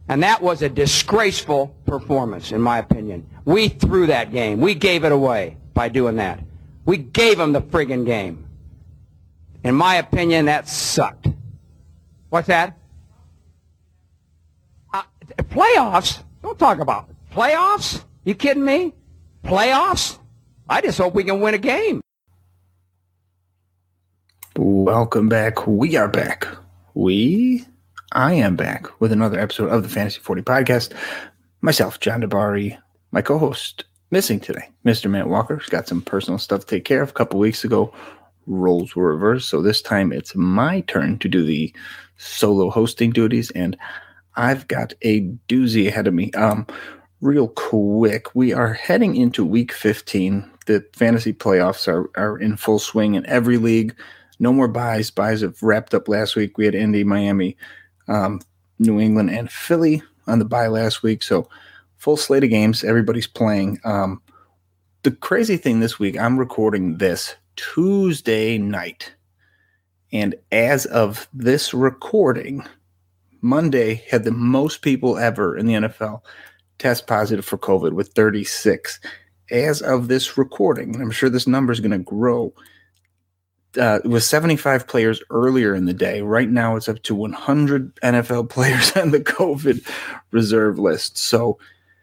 And that was a disgraceful performance, in my opinion. We threw that game. We gave it away by doing that. We gave them the friggin' game. In my opinion, that sucked. What's that? Playoffs? Don't talk about it. Playoffs? You kidding me? Playoffs? I just hope we can win a game. Welcome back. We are back. I am back with another episode of the Fantasy 40 podcast. Myself, John DeBari, my co-host, missing today, Mr. Matt Walker. He's got some personal stuff to take care of. A couple weeks ago, roles were reversed, so this time it's my turn to do the solo hosting duties, and I've got a doozy ahead of me. Real quick, we are heading into week 15. The fantasy playoffs are in full swing in every league. No more buys. Buys have wrapped up last week. We had Indy, Miami, New England, and Philly on the bye last week. So full slate of games. Everybody's playing. The crazy thing this week, I'm recording this Tuesday night. And as of this recording, Monday had the most people ever in the NFL test positive for COVID with 36. As of this recording, and I'm sure this number is going to grow, it was 75 players earlier in the day. Right now it's up to 100 NFL players on the COVID reserve list. So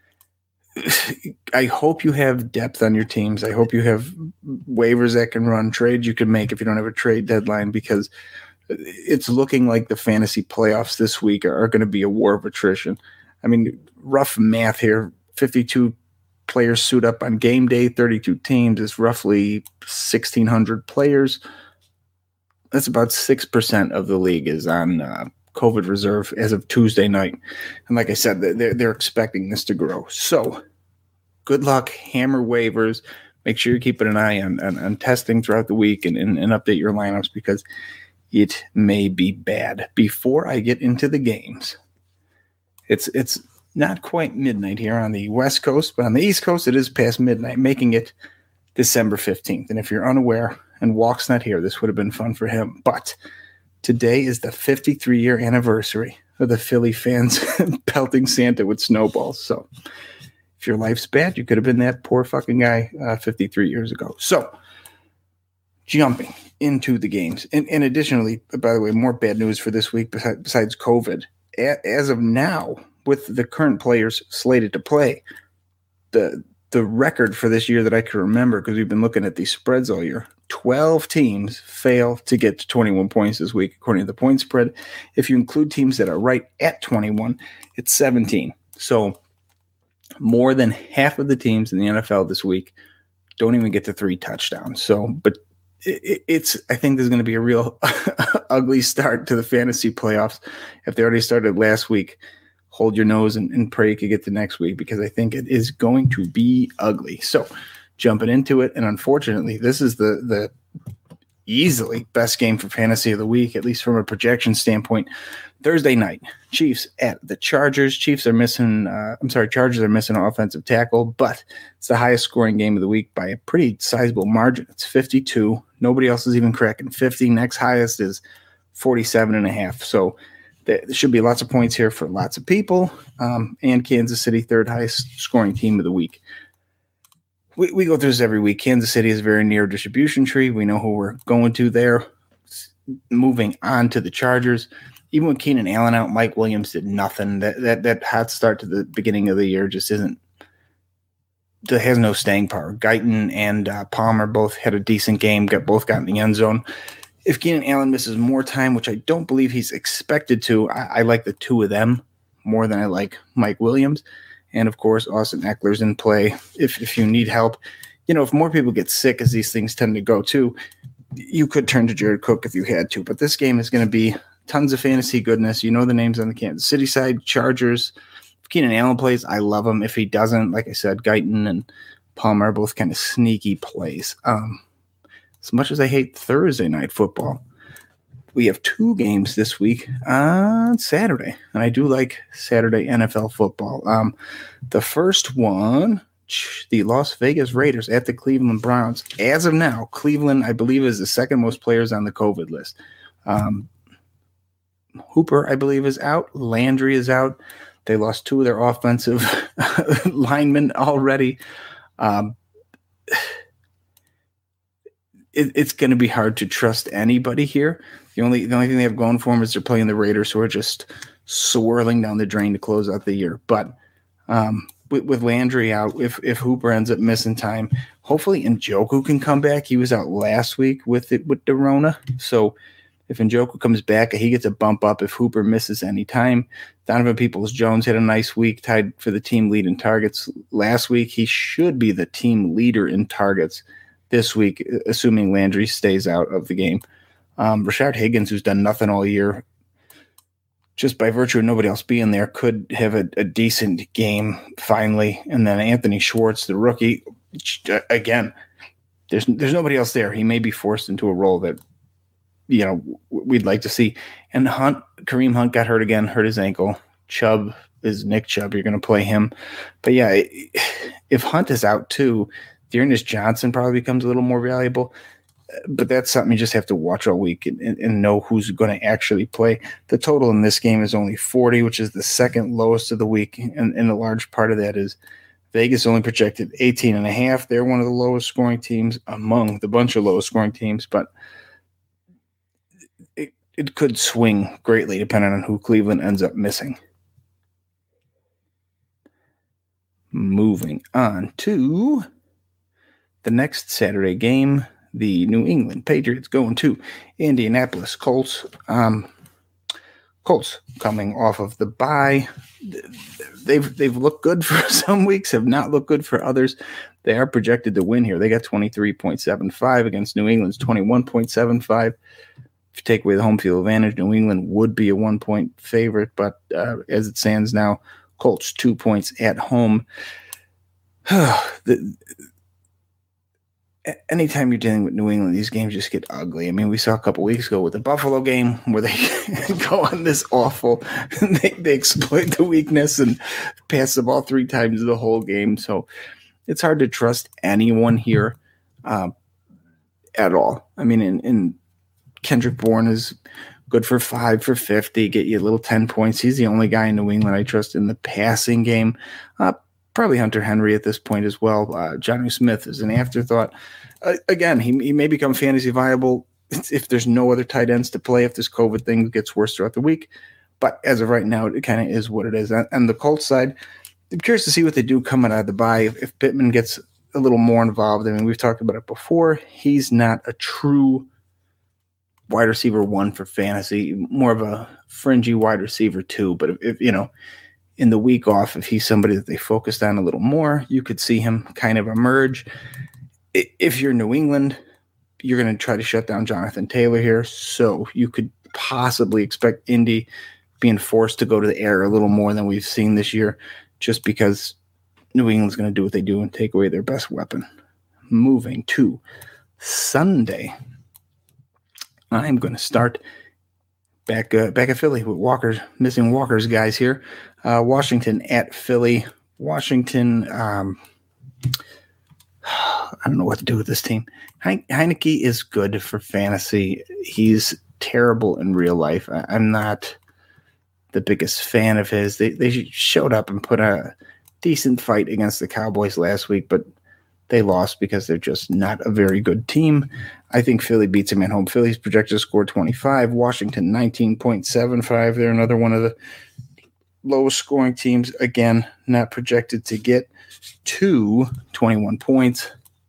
I hope you have depth on your teams. I hope you have waivers that can run, trades you can make if you don't have a trade deadline, because it's looking like the fantasy playoffs this week are going to be a war of attrition. I mean, rough math here, 52 players suit up on game day, 32 teams is roughly 1,600 players. That's about 6% of the league is on COVID reserve as of Tuesday night. And like I said, they're expecting this to grow. So good luck, hammer waivers. Make sure you're keeping an eye on testing throughout the week and update your lineups, because it may be bad. Before I get into the games, it's not quite midnight here on the West Coast, but on the East Coast, it is past midnight, making it December 15th. And if you're unaware, and Walk's not here, this would have been fun for him. But today is the 53-year anniversary of the Philly fans pelting Santa with snowballs. So if your life's bad, you could have been that poor fucking guy 53 years ago. So jumping into the games. And additionally, by the way, more bad news for this week besides COVID. As of now, with the current players slated to play, the record for this year that I can remember, because we've been looking at these spreads all year, 12 teams fail to get to 21 points this week, according to the point spread. If you include teams that are right at 21, it's 17. So more than half of the teams in the NFL this week don't even get to 3 touchdowns. So, but I think there's going to be a real ugly start to the fantasy playoffs. If they already started last week, hold your nose and pray you could get to next week, because I think it is going to be ugly. So jumping into it, and unfortunately, this is the easily best game for fantasy of the week, at least from a projection standpoint. Thursday night, Chiefs at the Chargers. Chargers are missing an offensive tackle, but it's the highest scoring game of the week by a pretty sizable margin. It's 52. Nobody else is even cracking 50. Next highest is 47.5. So there should be lots of points here for lots of people. And Kansas City, third highest scoring team of the week. We go through this every week. Kansas City is very near distribution tree. We know who we're going to there. Moving on to the Chargers. Even with Keenan Allen out, Mike Williams did nothing. That hot start to the beginning of the year just has no staying power. Guyton and Palmer both had a decent game. Both got in the end zone. If Keenan Allen misses more time, which I don't believe he's expected to, I like the two of them more than I like Mike Williams. And, of course, Austin Eckler's in play. If you need help, if more people get sick, as these things tend to go too, you could turn to Jared Cook if you had to. But this game is going to be tons of fantasy goodness. You know the names on the Kansas City side. Chargers. If Keenan Allen plays, I love him. If he doesn't, like I said, Guyton and Palmer are both kind of sneaky plays. As much as I hate Thursday night football, we have 2 games this week on Saturday, and I do like Saturday NFL football. The first one, the Las Vegas Raiders at the Cleveland Browns. As of now, Cleveland, I believe, is the second most players on the COVID list. Hooper, I believe, is out. Landry is out. They lost 2 of their offensive linemen already. It's going to be hard to trust anybody here. The only thing they have going for them is they're playing the Raiders, who are just swirling down the drain to close out the year. But with Landry out, if Hooper ends up missing time, hopefully Njoku can come back. He was out last week with the Rona. So if Njoku comes back, he gets a bump up if Hooper misses any time. Donovan Peoples-Jones had a nice week, tied for the team lead in targets last week. He should be the team leader in targets this week, assuming Landry stays out of the game. Rashard Higgins, who's done nothing all year, just by virtue of nobody else being there, could have a decent game finally. And then Anthony Schwartz, the rookie, again, there's nobody else there. He may be forced into a role that, we'd like to see. And Kareem Hunt got hurt again, hurt his ankle. Chubb is Nick Chubb. You're going to play him. But yeah, if Hunt is out too, Dearness Johnson probably becomes a little more valuable. But that's something you just have to watch all week and know who's going to actually play. The total in this game is only 40, which is the second lowest of the week. And a large part of that is Vegas only projected 18.5. They're one of the lowest scoring teams among the bunch of lowest scoring teams. But it could swing greatly depending on who Cleveland ends up missing. Moving on to the next Saturday game, the New England Patriots going to Indianapolis Colts. Colts coming off of the bye. They've looked good for some weeks, have not looked good for others. They are projected to win here. They got 23.75 against New England's 21.75. If you take away the home field advantage, New England would be a 1-point favorite, but as it stands now, Colts 2 points at home. Anytime you're dealing with New England, these games just get ugly. I mean, we saw a couple weeks ago with the Buffalo game where they go on this awful, they exploit the weakness and pass the ball 3 times the whole game. So it's hard to trust anyone here at all. I mean, in Kendrick Bourne is good for 5 for 50, get you a little 10 points. He's the only guy in New England I trust in the passing game. Probably Hunter Henry at this point as well. Jonnu Smith is an afterthought. Again, he may become fantasy viable if there's no other tight ends to play, if this COVID thing gets worse throughout the week. But as of right now, it kind of is what it is. On the Colts side, I'm curious to see what they do coming out of the bye. If Pittman gets a little more involved, I mean, we've talked about it before. He's not a true wide receiver 1 for fantasy, more of a fringy wide receiver 2. But if in the week off, if he's somebody that they focused on a little more, you could see him kind of emerge. If you're New England, you're going to try to shut down Jonathan Taylor here. So you could possibly expect Indy being forced to go to the air a little more than we've seen this year, just because New England's going to do what they do and take away their best weapon. Moving to Sunday, I'm going to start back at Philly with missing Walker's guys here. Washington at Philly. Washington, I don't know what to do with this team. Heineke is good for fantasy. He's terrible in real life. I'm not the biggest fan of his. They showed up and put a decent fight against the Cowboys last week, but they lost because they're just not a very good team. I think Philly beats him at home. Philly's projected to score 25. Washington 19.75. They're another one of the lowest scoring teams. Again, not projected to get to 21 points.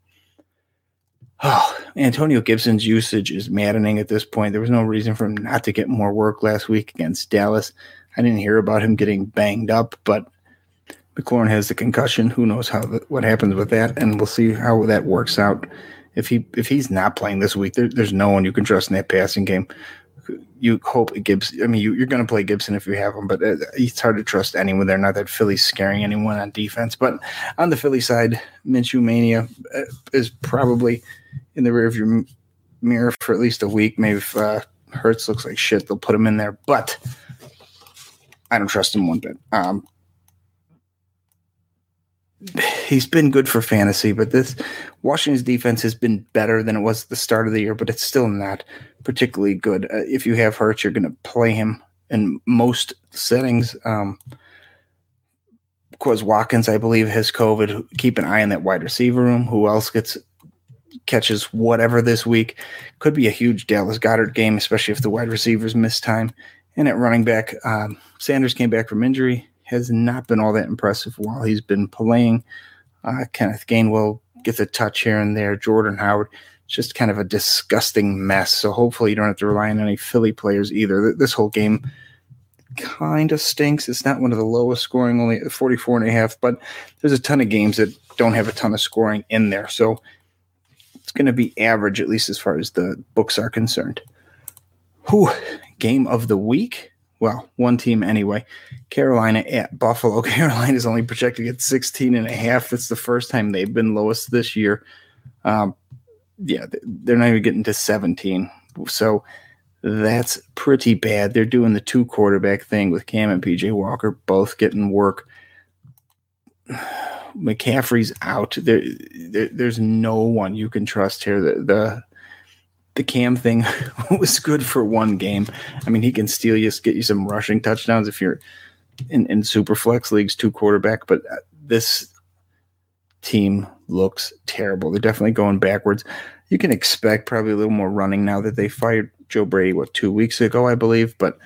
Oh, Antonio Gibson's usage is maddening at this point. There was no reason for him not to get more work last week against Dallas. I didn't hear about him getting banged up, but McLaurin has the concussion. Who knows what happens with that, and we'll see how that works out. If he's not playing this week, there's no one you can trust in that passing game. You hope Gibson. I mean, you're going to play Gibson if you have him, but it's hard to trust anyone there. Not that Philly's scaring anyone on defense, but on the Philly side, Minshew mania is probably in the rearview mirror for at least a week. Maybe if Hurts looks like shit, they'll put him in there, but I don't trust him one bit. He's been good for fantasy, but this Washington's defense has been better than it was at the start of the year, but it's still not particularly good. If you have Hurts, you're going to play him in most settings. Quez Watkins, I believe, has COVID. Keep an eye on that wide receiver room. Who else catches whatever this week? Could be a huge Dallas Goedert game, especially if the wide receivers miss time. And at running back, Sanders came back from injury. Has not been all that impressive while he's been playing. Kenneth Gainwell gets a touch here and there. Jordan Howard, just kind of a disgusting mess. So hopefully you don't have to rely on any Philly players either. This whole game kind of stinks. It's not one of the lowest scoring, only 44.5, but there's a ton of games that don't have a ton of scoring in there. So it's going to be average, at least as far as the books are concerned. Game of the week? Well, one team anyway. Carolina at Buffalo. Carolina is only projected at 16.5. It's the first time they've been lowest this year. They're not even getting to 17. So that's pretty bad. They're doing the 2 quarterback thing with Cam and PJ Walker, both getting work. McCaffrey's out. There's no one you can trust here. The Cam thing was good for one game. I mean, he can steal you, get you some rushing touchdowns if you're in super flex leagues, 2 quarterback. But this team looks terrible. They're definitely going backwards. You can expect probably a little more running now that they fired Joe Brady, 2 weeks ago, I believe. But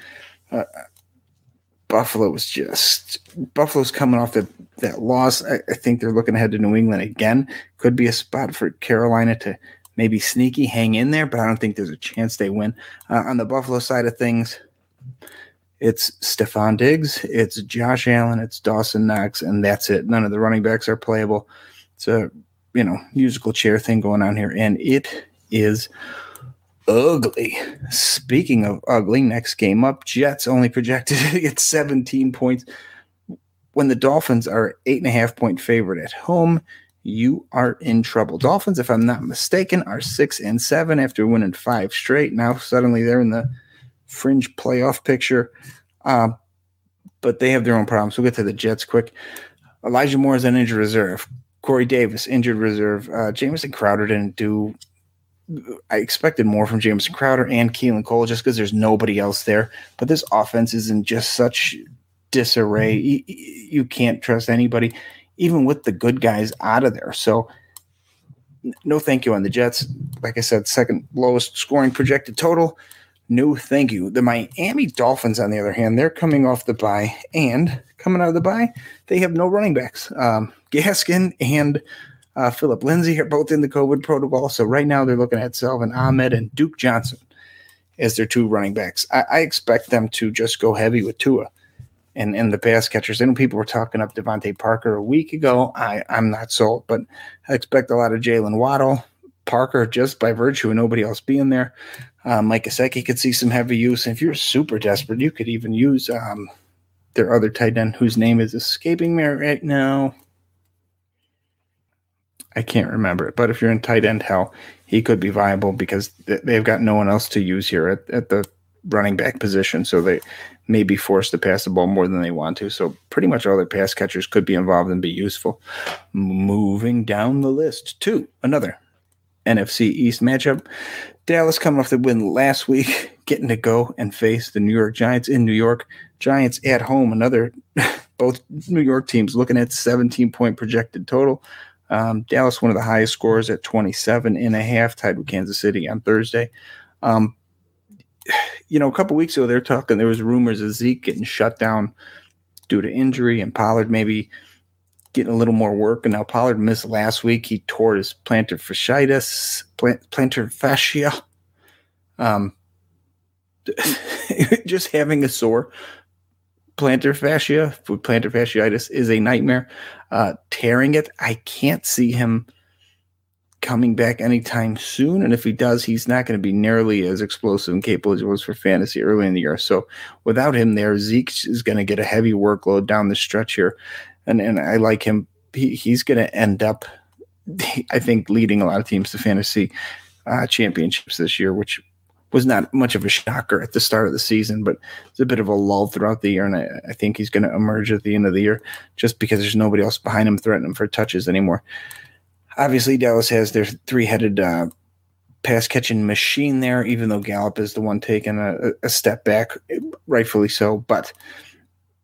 Buffalo's coming off that loss. I think they're looking ahead to New England again. Could be a spot for Carolina to maybe sneaky hang in there, but I don't think there's a chance they win. On the Buffalo side of things, it's Stephon Diggs, it's Josh Allen, it's Dawson Knox, and that's it. None of the running backs are playable. It's a musical chair thing going on here, and it is ugly. Speaking of ugly, next game up, Jets only projected to get 17 points. When the Dolphins are 8.5-point favorite at home, you are in trouble. Dolphins, if I'm not mistaken, are 6-7 after winning 5 straight. Now suddenly they're in the fringe playoff picture. But they have their own problems. We'll get to the Jets quick. Elijah Moore is on injured reserve. Corey Davis, injured reserve. Jamison Crowder didn't do – I expected more from Jamison Crowder and Keelan Cole just because there's nobody else there. But this offense is in just such disarray. You can't trust anybody, even with the good guys out of there. So no thank you on the Jets. Like I said, second lowest scoring projected total. No thank you. The Miami Dolphins, on the other hand, they're coming off the bye, and coming out of the bye, they have no running backs. Gaskin and Philip Lindsay are both in the COVID protocol. So right now they're looking at Salvon Ahmed and Duke Johnson as their 2 running backs. I expect them to just go heavy with Tua and the pass catchers. I know people were talking up Devontae Parker a week ago. I'm not sold, but I expect a lot of Jalen Waddle. Parker, just by virtue of nobody else being there. Mike Gesicki could see some heavy use. And if you're super desperate, you could even use their other tight end, whose name is escaping me right now. I can't remember it. But if you're in tight end hell, he could be viable because they've got no one else to use here at the running back position. So they may be forced to pass the ball more than they want to. So pretty much all their pass catchers could be involved and be useful. Moving down the list to another NFC East matchup. Dallas coming off the win last week, getting to go and face the New York Giants in New York. Giants at home, both New York teams looking at 17-point projected total. Dallas, one of the highest scores at 27.5, tied with Kansas City on Thursday. A couple weeks ago, there was rumors of Zeke getting shut down due to injury and Pollard maybe getting a little more work. And now Pollard missed last week. He tore his plantar fascia. Just having a sore plantar fascia with plantar fasciitis is a nightmare. Tearing it, I can't see him coming back anytime soon. And if he does, he's not going to be nearly as explosive and capable as he was for fantasy early in the year. So without him there, Zeke is going to get a heavy workload down the stretch here. And I like him. He's going to end up, I think, leading a lot of teams to fantasy championships this year, which was not much of a shocker at the start of the season, but it's a bit of a lull throughout the year. And I think he's going to emerge at the end of the year just because there's nobody else behind him threatening him for touches anymore. Obviously, Dallas has their 3-headed pass-catching machine there, even though Gallup is the one taking a step back, rightfully so. But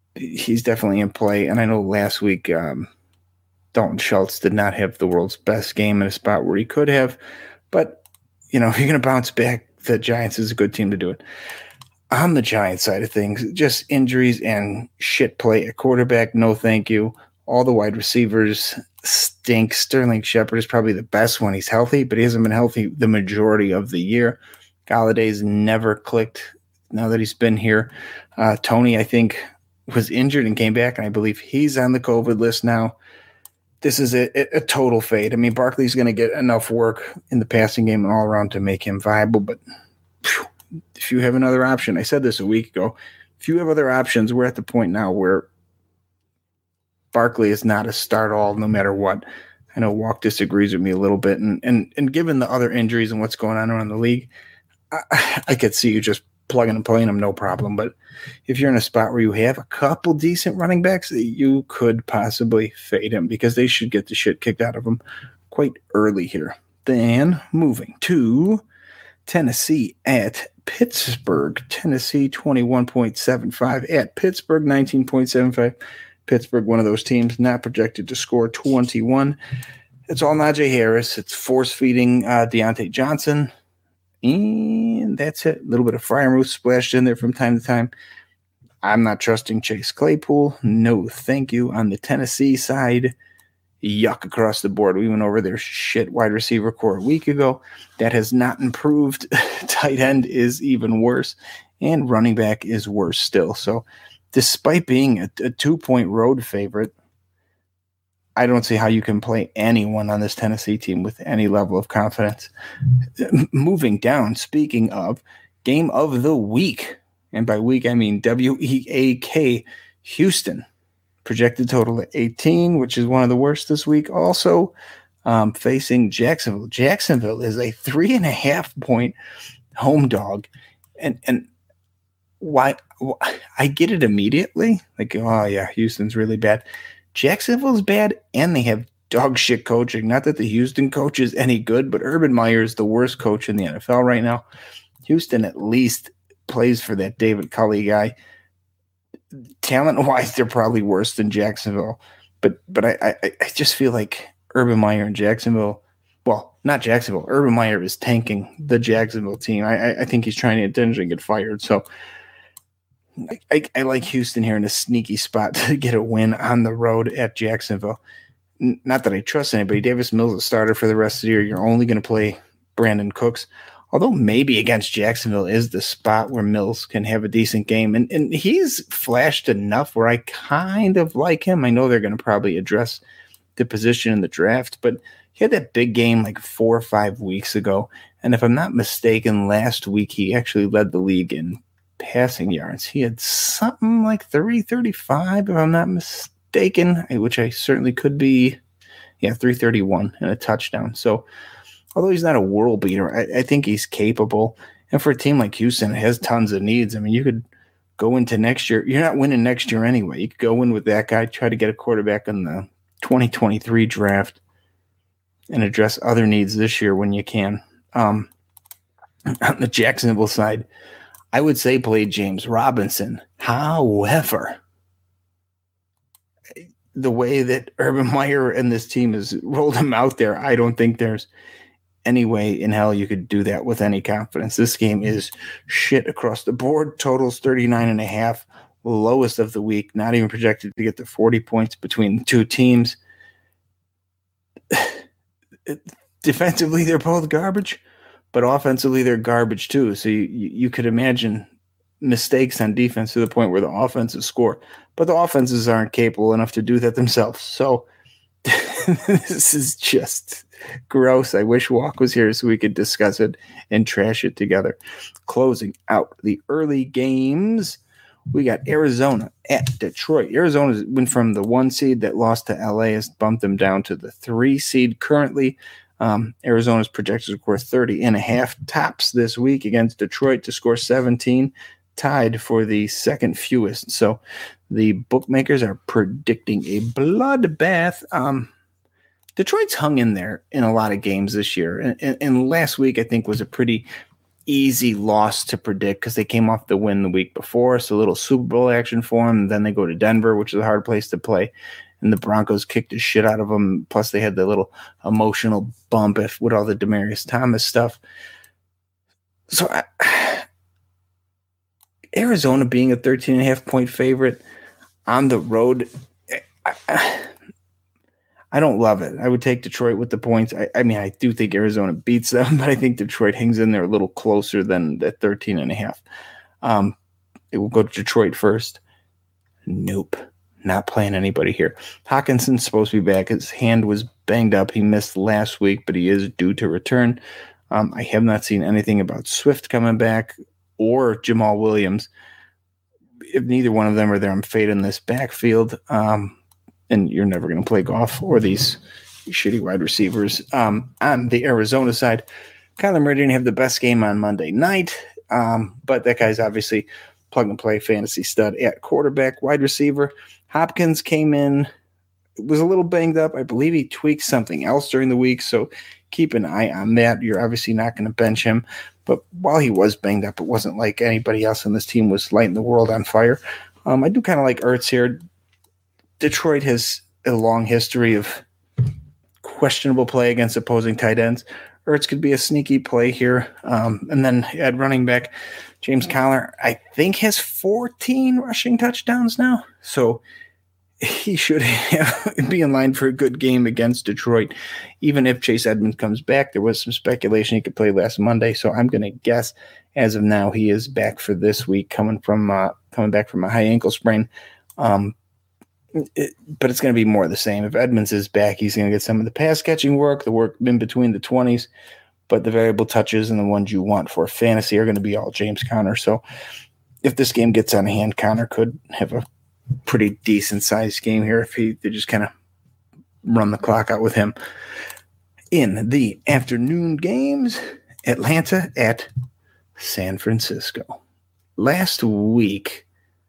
he's definitely in play. And I know last week Dalton Schultz did not have the world's best game in a spot where he could have. But, if you're going to bounce back, the Giants is a good team to do it. On the Giants side of things, just injuries and shit play at quarterback, no thank you. All the wide receivers stink. Sterling Shepard is probably the best when he's healthy, but he hasn't been healthy the majority of the year. Galladay's never clicked now that he's been here. Tony, I think, was injured and came back, and I believe he's on the COVID list now. This is a total fade. I mean, Barkley's going to get enough work in the passing game and all around to make him viable, but if you have another option, I said this a week ago, if you have other options, we're at the point now where Barkley is not a start all no matter what. I know Walk disagrees with me a little bit, and given the other injuries and what's going on around the league, I could see you just plugging and playing them, no problem. But if you're in a spot where you have a couple decent running backs, you could possibly fade him because they should get the shit kicked out of them quite early here. Then moving to Tennessee at Pittsburgh. Tennessee 21.75 at Pittsburgh 19.75. Pittsburgh, one of those teams not projected to score 21. It's all Najee Harris. It's force feeding Deontay Johnson. And that's it. A little bit of Freiermuth splashed in there from time to time. I'm not trusting Chase Claypool. No, thank you. On the Tennessee side, yuck across the board. We went over their shit wide receiver core a week ago. That has not improved. Tight end is even worse. And running back is worse still. So despite being a 2-point road favorite, I don't see how you can play anyone on this Tennessee team with any level of confidence. Moving down, speaking of game of the week, and by week I mean WEAK, Houston. Projected total at 18, which is one of the worst this week. Also facing Jacksonville. Jacksonville is a 3.5-point home dog. And why I get it immediately. Like, oh yeah, Houston's really bad. Jacksonville's bad, and they have dog shit coaching. Not that the Houston coach is any good, but Urban Meyer is the worst coach in the NFL right now. Houston at least plays for that David Culley guy. Talent-wise, they're probably worse than Jacksonville. But I just feel like Urban Meyer and Jacksonville, well, not Jacksonville. Urban Meyer is tanking the Jacksonville team. I think he's trying to intentionally get fired. So I like Houston here in a sneaky spot to get a win on the road at Jacksonville. Not that I trust anybody. Davis Mills is a starter for the rest of the year. You're only going to play Brandon Cooks. Although maybe against Jacksonville is the spot where Mills can have a decent game. And he's flashed enough where I kind of like him. I know they're going to probably address the position in the draft, but he had that big game like 4 or 5 weeks ago. And if I'm not mistaken, last week he actually led the league in passing yards. He had something like 335, if I'm not mistaken, which I certainly could be. Yeah, 331 and a touchdown. So although he's not a world beater, I think he's capable. And for a team like Houston, it has tons of needs. I mean, you could go into next year. You're not winning next year anyway. You could go in with that guy, try to get a quarterback in the 2023 draft, and address other needs this year when you can. On the Jacksonville side, I would say play James Robinson. However, the way that Urban Meyer and this team has rolled him out there, I don't think there's any way in hell you could do that with any confidence. This game is shit across the board. Totals 39.5, lowest of the week. Not even projected to get to 40 points between the two teams. Defensively, they're both garbage, but offensively, they're garbage too. So you could imagine mistakes on defense to the point where the offenses score, but the offenses aren't capable enough to do that themselves. So this is just gross. I wish Walk was here so we could discuss it and trash it together. Closing out the early games, we got Arizona at Detroit. Arizona went from the 1 seed that lost to LA, has bumped them down to the 3 seed currently. Arizona's projected to score 30.5 tops this week against Detroit to score 17, tied for the second fewest. So the bookmakers are predicting a bloodbath. Detroit's hung in there in a lot of games this year. And last week, I think, was a pretty easy loss to predict because they came off the win the week before, so a little Super Bowl action for them. Then they go to Denver, which is a hard place to play, and the Broncos kicked the shit out of them. Plus, they had the little emotional bump with all the Demaryius Thomas stuff. So, Arizona being a 13.5-point favorite on the road, I don't love it. I would take Detroit with the points. I mean, I do think Arizona beats them, but I think Detroit hangs in there a little closer than the 13.5. It will go to Detroit first. Nope. Not playing anybody here. Hawkinson's supposed to be back. His hand was banged up. He missed last week, but he is due to return. I have not seen anything about Swift coming back or Jamal Williams. If neither one of them are there, I'm fading this backfield. And you're never going to play Goff or these shitty wide receivers. On the Arizona side, Kyler Murray didn't have the best game on Monday night, but that guy's obviously plug-and-play fantasy stud at quarterback. Wide receiver, Hopkins came in, was a little banged up. I believe he tweaked something else during the week, so keep an eye on that. You're obviously not going to bench him, but while he was banged up, it wasn't like anybody else on this team was lighting the world on fire. I do kind of like Ertz here. Detroit has a long history of questionable play against opposing tight ends. Ertz could be a sneaky play here. And then at running back, James Conner, I think, has 14 rushing touchdowns now. So he should be in line for a good game against Detroit. Even if Chase Edmonds comes back, there was some speculation he could play last Monday. So I'm going to guess as of now he is back for this week, coming back from a high ankle sprain. But it's going to be more of the same. If Edmonds is back, he's going to get some of the pass catching work, the work in between the 20s, but the variable touches and the ones you want for fantasy are going to be all James Conner. So if this game gets on hand, Conner could have a pretty decent sized game here if they just kind of run the clock out with him. In the afternoon games, Atlanta at San Francisco. Last week,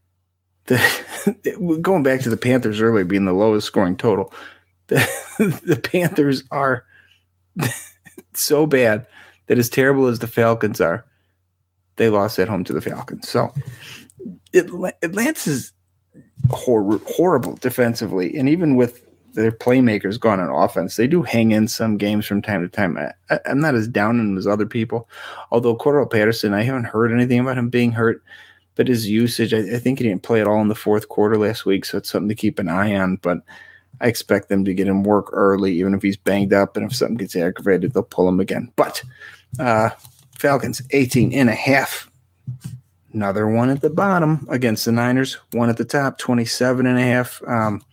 going back to the Panthers earlier being the lowest scoring total, the Panthers are so bad that as terrible as the Falcons are, they lost at home to the Falcons. So Atlanta's horrible defensively, and even with their playmakers gone on offense, they do hang in some games from time to time. I'm not as down on them as other people, although Cordell Patterson, I haven't heard anything about him being hurt. But his usage, I think he didn't play at all in the fourth quarter last week, so it's something to keep an eye on. But I expect them to get him work early, even if he's banged up, and if something gets aggravated, they'll pull him again. But Falcons, 18.5. Another one at the bottom against the Niners, one at the top, 27.5.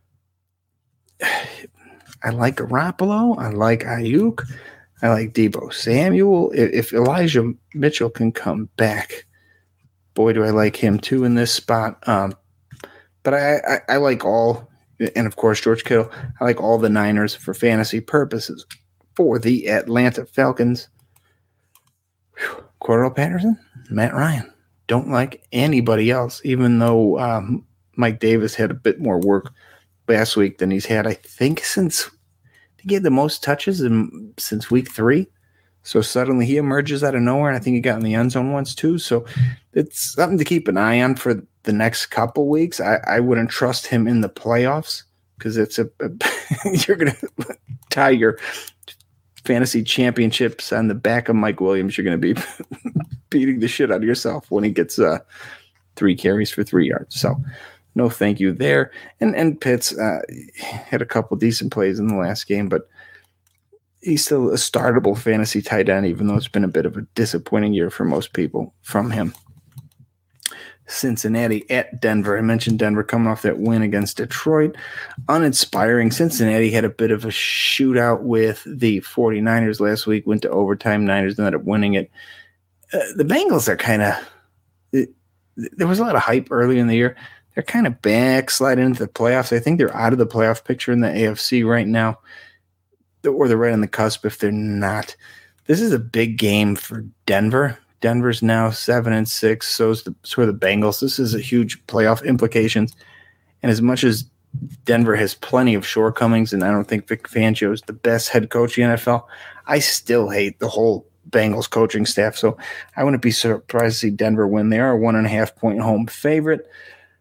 I like Garoppolo. I like Ayuk. I like Deebo Samuel. If Elijah Mitchell can come back, boy, do I like him too in this spot. But I like all, and of course, George Kittle, I like all the Niners for fantasy purposes. For the Atlanta Falcons, Cordell Patterson, Matt Ryan. Don't like anybody else, even though Mike Davis had a bit more work last week than he's had, I think, since he had the most touches since week 3. So suddenly he emerges out of nowhere, and I think he got in the end zone once too. So it's something to keep an eye on for the next couple weeks. I wouldn't trust him in the playoffs because it's you're going to tie your fantasy championships on the back of Mike Williams. You're going to be beating the shit out of yourself when he gets 3 carries for 3 yards. So no thank you there. And Pitts had a couple decent plays in the last game, but he's still a startable fantasy tight end, even though it's been a bit of a disappointing year for most people from him. Cincinnati at Denver. I mentioned Denver coming off that win against Detroit. Uninspiring. Cincinnati had a bit of a shootout with the 49ers last week, went to overtime. Niners ended up winning it. The Bengals are kind of – there was a lot of hype early in the year. They're kind of backsliding into the playoffs. I think they're out of the playoff picture in the AFC right now. Or they're right on the cusp if they're not. This is a big game for Denver. Denver's now 7-6. So are the Bengals. This is a huge playoff implications. And as much as Denver has plenty of shortcomings, and I don't think Vic Fangio is the best head coach in the NFL, I still hate the whole Bengals coaching staff. So I wouldn't be surprised to see Denver win. They are a 1.5-point home favorite.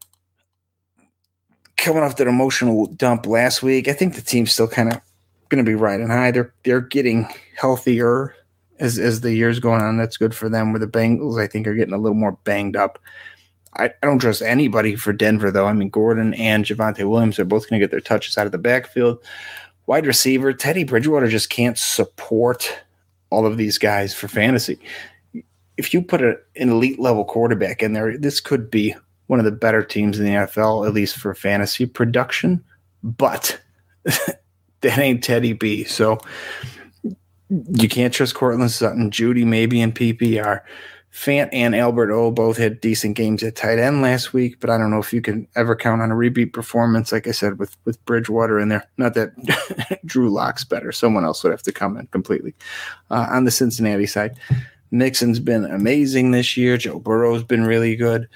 Coming off that emotional dump last week, I think the team's still kind of going to be riding high. They're getting healthier as the year's going on. That's good for them. Where the Bengals, I think, are getting a little more banged up. I don't trust anybody for Denver, though. I mean, Gordon and Javonte Williams are both going to get their touches out of the backfield. Wide receiver, Teddy Bridgewater just can't support all of these guys for fantasy. If you put an elite-level quarterback in there, this could be one of the better teams in the NFL, at least for fantasy production. But that ain't Teddy B. So you can't trust Cortland Sutton. Judy maybe in PPR. Fant and Albert O both had decent games at tight end last week, but I don't know if you can ever count on a repeat performance, like I said, with Bridgewater in there. Not that Drew Lock's better. Someone else would have to come in completely. On the Cincinnati side, Mixon's been amazing this year. Joe Burrow's been really good.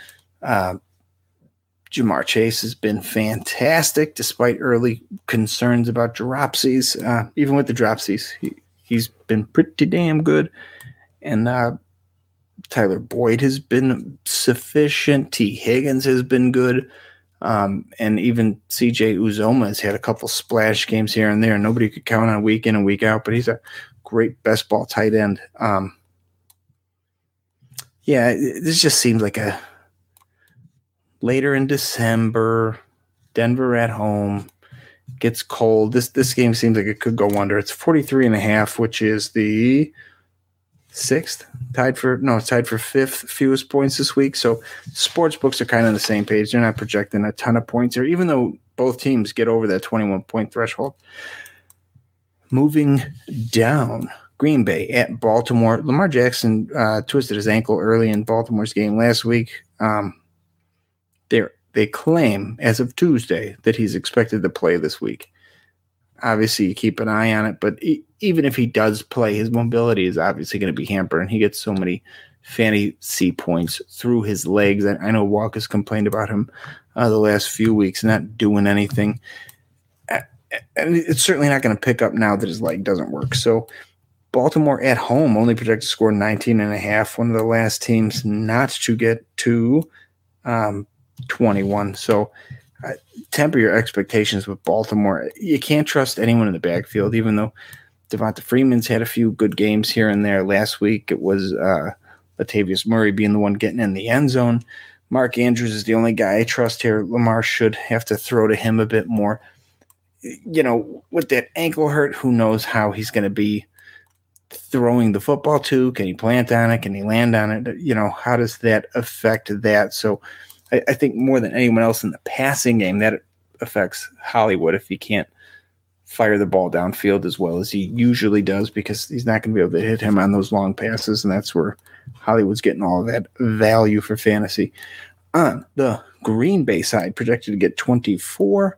Jamar Chase has been fantastic despite early concerns about dropsies. Even with the dropsies, he's been pretty damn good. And Tyler Boyd has been sufficient. T. Higgins has been good. And even C.J. Uzoma has had a couple splash games here and there. Nobody could count on week in and week out, but he's a great best ball tight end. This just seems like a later in December, Denver at home, gets cold. This game seems like it could go under. It's 43.5, which is the sixth, tied for fifth fewest points this week. So sports books are kind of on the same page. They're not projecting a ton of points here, even though both teams get over that 21-point threshold. Moving down, Green Bay at Baltimore. Lamar Jackson twisted his ankle early in Baltimore's game last week. They claim as of Tuesday that he's expected to play this week. Obviously, you keep an eye on it, but even if he does play, his mobility is obviously going to be hampered, and he gets so many fantasy points through his legs. I know Walk has complained about him the last few weeks not doing anything. And it's certainly not going to pick up now that his leg doesn't work. So Baltimore at home only projected to score 19.5, one of the last teams not to get to 21. So temper your expectations with Baltimore. You can't trust anyone in the backfield, even though Devonta Freeman's had a few good games here and there. Last week it was Latavius Murray being the one getting in the end zone. Mark Andrews is the only guy I trust here. Lamar should have to throw to him a bit more. You know, with that ankle hurt, who knows how he's going to be throwing the football to? Can he plant on it? Can he land on it? You know, how does that affect that? So I think more than anyone else in the passing game, that affects Hollywood if he can't fire the ball downfield as well as he usually does, because he's not going to be able to hit him on those long passes, and that's where Hollywood's getting all of that value for fantasy. On the Green Bay side, projected to get 24.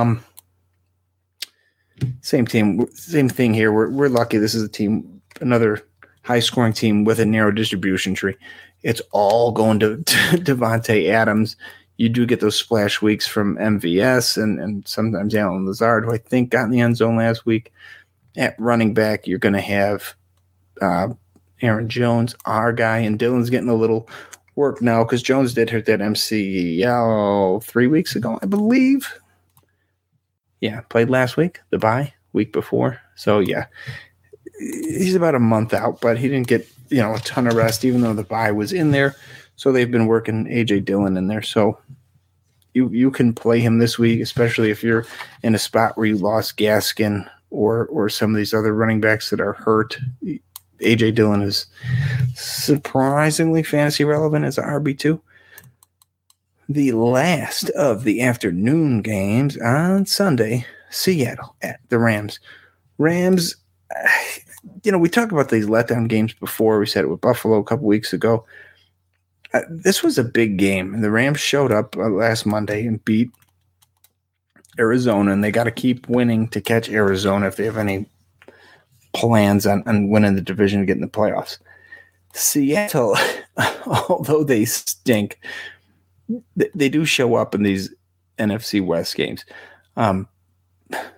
Same thing here. We're lucky. This is a team, another high-scoring team with a narrow distribution tree. It's all going to Devontae Adams. You do get those splash weeks from MVS and sometimes Allen Lazard, who I think got in the end zone last week. At running back, you're going to have Aaron Jones, our guy, and Dylan's getting a little work now because Jones did hurt that MCL 3 weeks ago, I believe. Yeah, played last week, the bye, week before. So, yeah, he's about a month out, but he didn't get, a ton of rest, even though the bye was in there. So they've been working A.J. Dillon in there. So you can play him this week, especially if you're in a spot where you lost Gaskin or some of these other running backs that are hurt. A.J. Dillon is surprisingly fantasy relevant as an RB2. The last of the afternoon games on Sunday, Seattle at the Rams. Rams, we talked about these letdown games before. We said it with Buffalo a couple weeks ago. This was a big game, and the Rams showed up last Monday and beat Arizona, and they got to keep winning to catch Arizona if they have any plans on winning the division and getting the playoffs. Seattle, although they stink, they do show up in these NFC West games.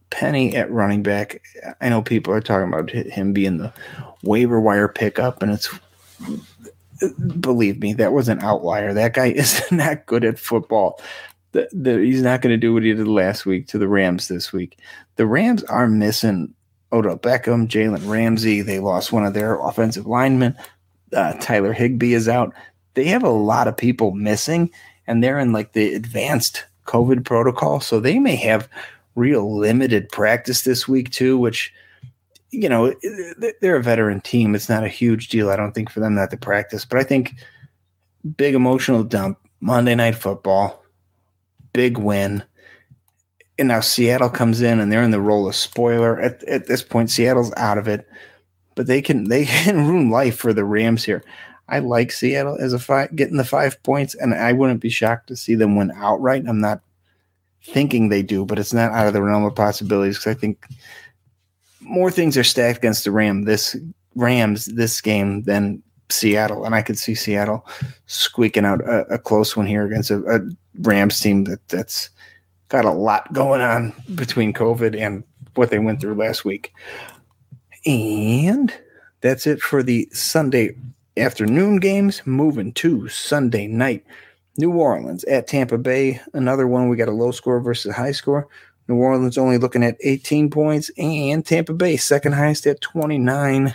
Penny at running back. I know people are talking about him being the waiver wire pickup, and believe me, that was an outlier. That guy is not good at football. He's not going to do what he did last week to the Rams this week. The Rams are missing Odell Beckham, Jalen Ramsey. They lost one of their offensive linemen. Tyler Higbee is out. They have a lot of people missing, and they're in like the advanced COVID protocol, so they may have real limited practice this week too, which, they're a veteran team. It's not a huge deal, I don't think, for them not to practice. But I think big emotional dump, Monday Night Football, big win. And now Seattle comes in and they're in the role of spoiler. At this point, Seattle's out of it. But they can ruin life for the Rams here. I like Seattle as getting the 5 points, and I wouldn't be shocked to see them win outright. I'm not thinking they do, but it's not out of the realm of possibilities because I think more things are stacked against the Rams this game than Seattle, and I could see Seattle squeaking out a close one here against a Rams team that's got a lot going on between COVID and what they went through last week. And that's it for the Sunday afternoon games. Moving to Sunday night. New Orleans at Tampa Bay. Another one. We got a low score versus a high score. New Orleans only looking at 18 points. And Tampa Bay second highest at 29.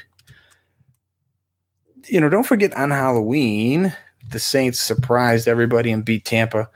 Don't forget on Halloween, the Saints surprised everybody and beat Tampa.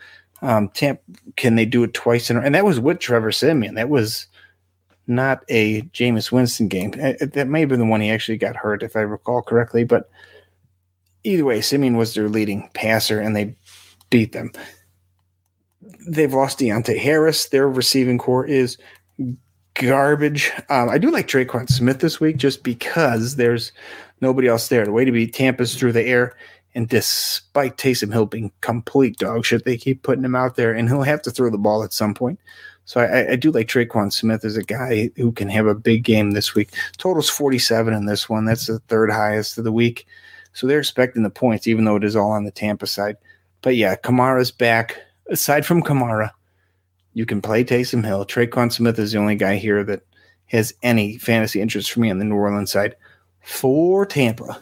Can they do it twice and that was with Trevor Siemian. That was not a Jameis Winston game. That may have been the one he actually got hurt, if I recall correctly. But either way, Siemian was their leading passer, and they beat them. They've lost Deontay Harris. Their receiving core is garbage. I do like Traquan Smith this week just because there's nobody else there. The way to beat Tampa's through the air. And despite Taysom Hill being complete dog shit, they keep putting him out there, and he'll have to throw the ball at some point. So I do like Traquan Smith as a guy who can have a big game this week. Total's 47 in this one. That's the third highest of the week. So they're expecting the points, even though it is all on the Tampa side. But yeah, Kamara's back. Aside from Kamara, you can play Taysom Hill. Traquan Smith is the only guy here that has any fantasy interest for me on the New Orleans side. For Tampa,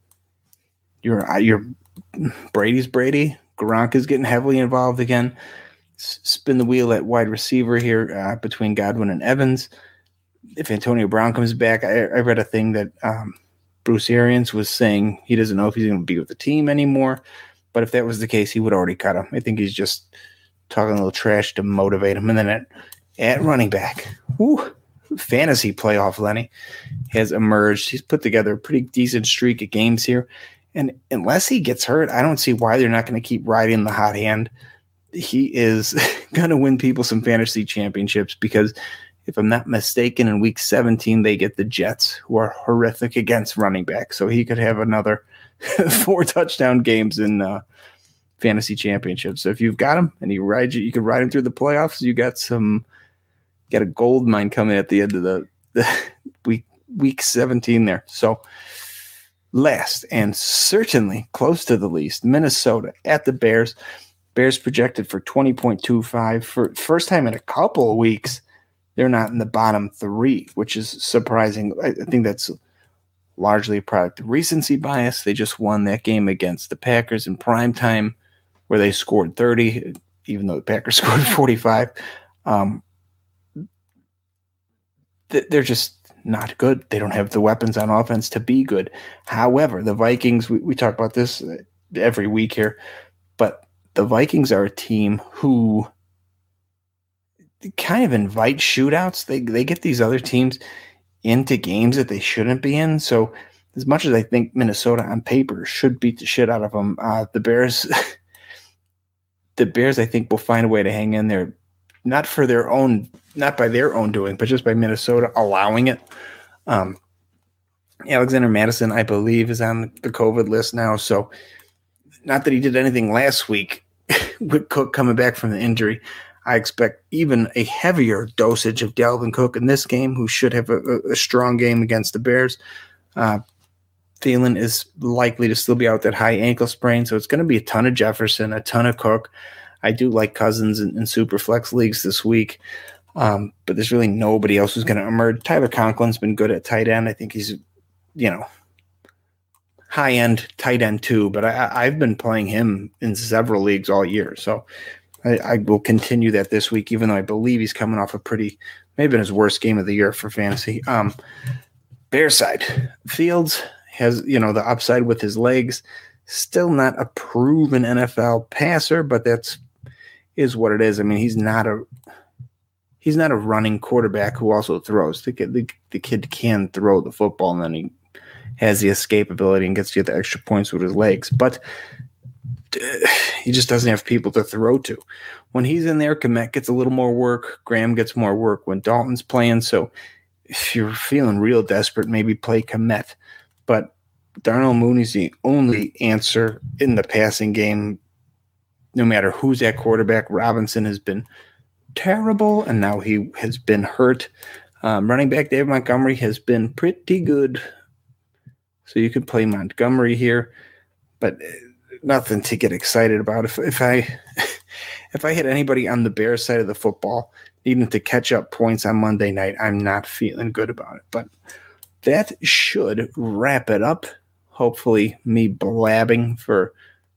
you're Brady's Brady. Gronk is getting heavily involved again. Spin the wheel at wide receiver here between Godwin and Evans. If Antonio Brown comes back, I read a thing that Bruce Arians was saying he doesn't know if he's going to be with the team anymore. But if that was the case, he would already cut him. I think he's just talking a little trash to motivate him. And then at running back, fantasy playoff Lenny has emerged. He's put together a pretty decent streak of games here. And unless he gets hurt, I don't see why they're not going to keep riding the hot hand. He is going to win people some fantasy championships because if I'm not mistaken, in week 17, they get the Jets, who are horrific against running back. So he could have another 4 touchdown games in fantasy championships. So if you've got him and you can ride him through the playoffs, you got a gold mine coming at the end of the week 17 there. So last and certainly close to the least, Minnesota at the Bears. Bears projected for 20.25 for first time in a couple of weeks. They're not in the bottom 3, which is surprising. I think that's largely a product of recency bias. They just won that game against the Packers in primetime where they scored 30, even though the Packers scored 45. They're just not good. They don't have the weapons on offense to be good. However, the Vikings, we talk about this every week here, but the Vikings are a team who kind of invite shootouts. They get these other teams into games that they shouldn't be in. So as much as I think Minnesota on paper should beat the shit out of them, the Bears, I think will find a way to hang in there, not by their own doing, but just by Minnesota allowing it. Alexander Mattison, I believe, is on the COVID list now. So not that he did anything last week with Cook coming back from the injury. I expect even a heavier dosage of Dalvin Cook in this game, who should have a strong game against the Bears. Thielen is likely to still be out with that high ankle sprain, so it's going to be a ton of Jefferson, a ton of Cook. I do like Cousins in super flex leagues this week. But there's really nobody else who's going to emerge. Tyler Conklin's been good at tight end. I think he's, high-end tight end too, but I've been playing him in several leagues all year. So I will continue that this week, even though I believe he's coming off maybe been his worst game of the year for fantasy. Bears side, Fields has, the upside with his legs. Still not a proven NFL passer, but is what it is. I mean, he's not a running quarterback who also throws. The kid can throw the football, and then he has the escapability and gets you the extra points with his legs. But he just doesn't have people to throw to. When he's in there, Kmet gets a little more work. Graham gets more work when Dalton's playing. So if you're feeling real desperate, maybe play Kmet. But Darnell Mooney's the only answer in the passing game. No matter who's at quarterback, Robinson has been terrible, and now he has been hurt. Running back David Montgomery has been pretty good. So you could play Montgomery here, but nothing to get excited about. If I hit anybody on the Bears side of the football needing to catch up points on Monday night, I'm not feeling good about it. But that should wrap it up. Hopefully me blabbing for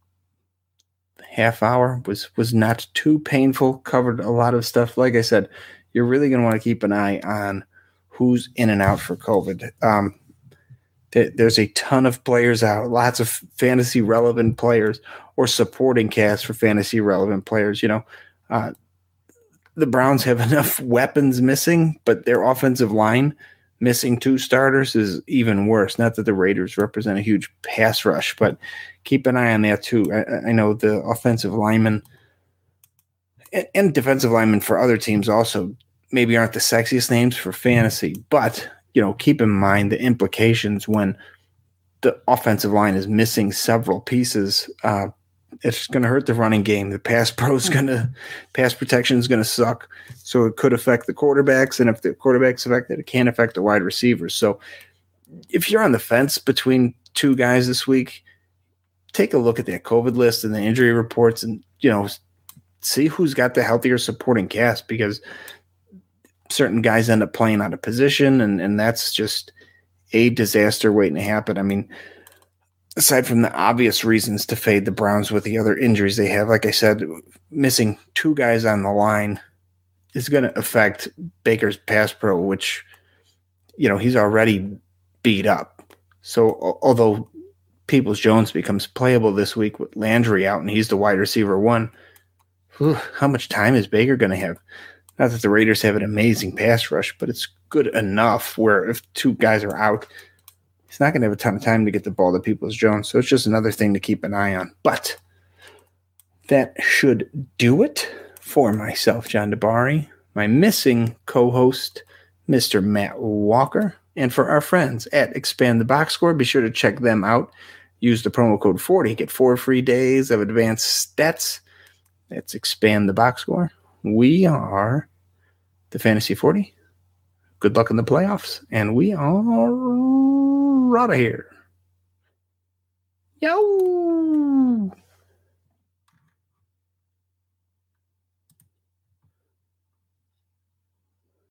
half hour was not too painful, covered a lot of stuff. Like I said, you're really going to want to keep an eye on who's in and out for COVID. There's a ton of players out, lots of fantasy relevant players or supporting cast for fantasy relevant players. The Browns have enough weapons missing, but their offensive line missing 2 starters is even worse. Not that the Raiders represent a huge pass rush, but keep an eye on that too. I know the offensive linemen and defensive linemen for other teams also maybe aren't the sexiest names for fantasy, but keep in mind the implications when the offensive line is missing several pieces. It's going to hurt the running game. The pass protection is going to suck. So it could affect the quarterbacks. And if the quarterback's affected, it can affect the wide receivers. So if you're on the fence between 2 guys this week, take a look at that COVID list and the injury reports and, see who's got the healthier supporting cast, because certain guys end up playing out of position, and that's just a disaster waiting to happen. I mean, aside from the obvious reasons to fade the Browns with the other injuries they have, like I said, missing 2 guys on the line is going to affect Baker's pass pro, which, he's already beat up. So although Peoples-Jones becomes playable this week with Landry out and he's the wide receiver 1, how much time is Baker going to have? Not that the Raiders have an amazing pass rush, but it's good enough where if 2 guys are out, he's not going to have a ton of time to get the ball to Peoples-Jones. So it's just another thing to keep an eye on. But that should do it for myself, John DeBari, my missing co-host, Mr. Matt Walker, and for our friends at Expand the Box Score. Be sure to check them out. Use the promo code 40. Get 4 free days of advanced stats. That's Expand the Box Score. We are the Fantasy 40. Good luck in the playoffs. And we are out of here. Yo!